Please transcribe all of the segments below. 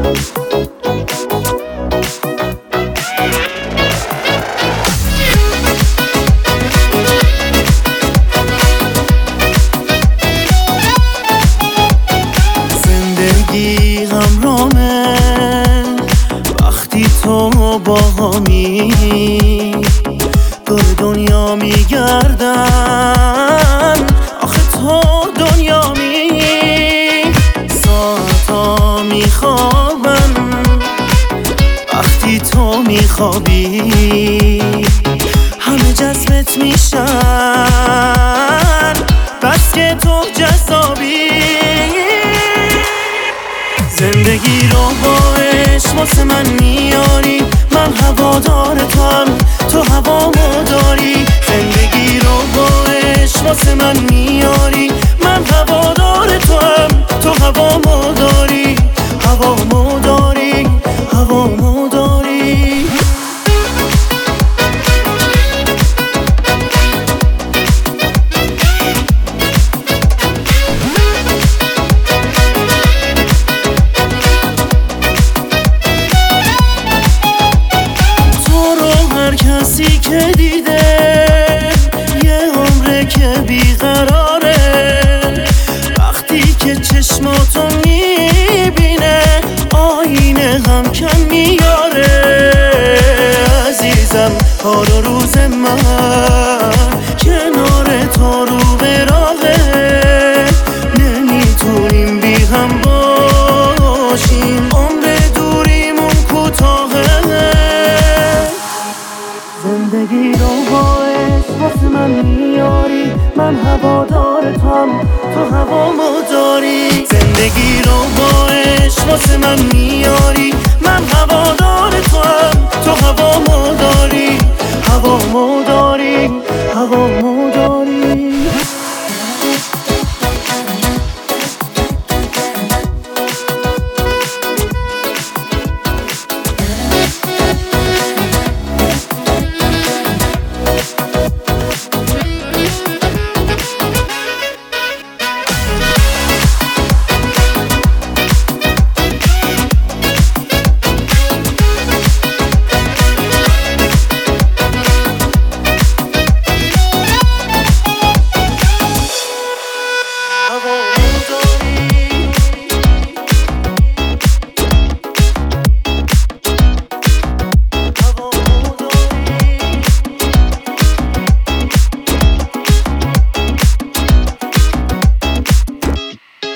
زندگی همرامه وقتی تو با همی دور دنیا میگردن، آخه تو دنیامی. ساعتا میخوابن وقتی تو میخوابی، همه جذبت میشن بس که تو جذابی. زندگی رو با عشق واسه من میاری، من هوادار توام، تو هوامو داری. زندگی رو با عشق واسه من میاری، من هوادار توام، تو هوامو داری. هوامو داری، هوامو داری. کسی که دیده یه عمره که بیقراره، وقتی که چشماتو میبینه آینه هم کم میاره. عزیزم حال و روز من کنار تو رو به راهه، نمیتونیم بی هم باشیم، عمر دوریمون کوتاهه. زندگی رو با عشق واسه من میاری، من هوادار توام، تو هوامو داری. زندگی رو با عشق واسه من میاری، من هوادار توام، تو هوامو داری. هوامو داری، هوامو داری.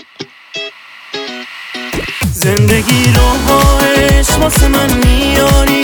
زندگی رو با عشق واسه من میاری،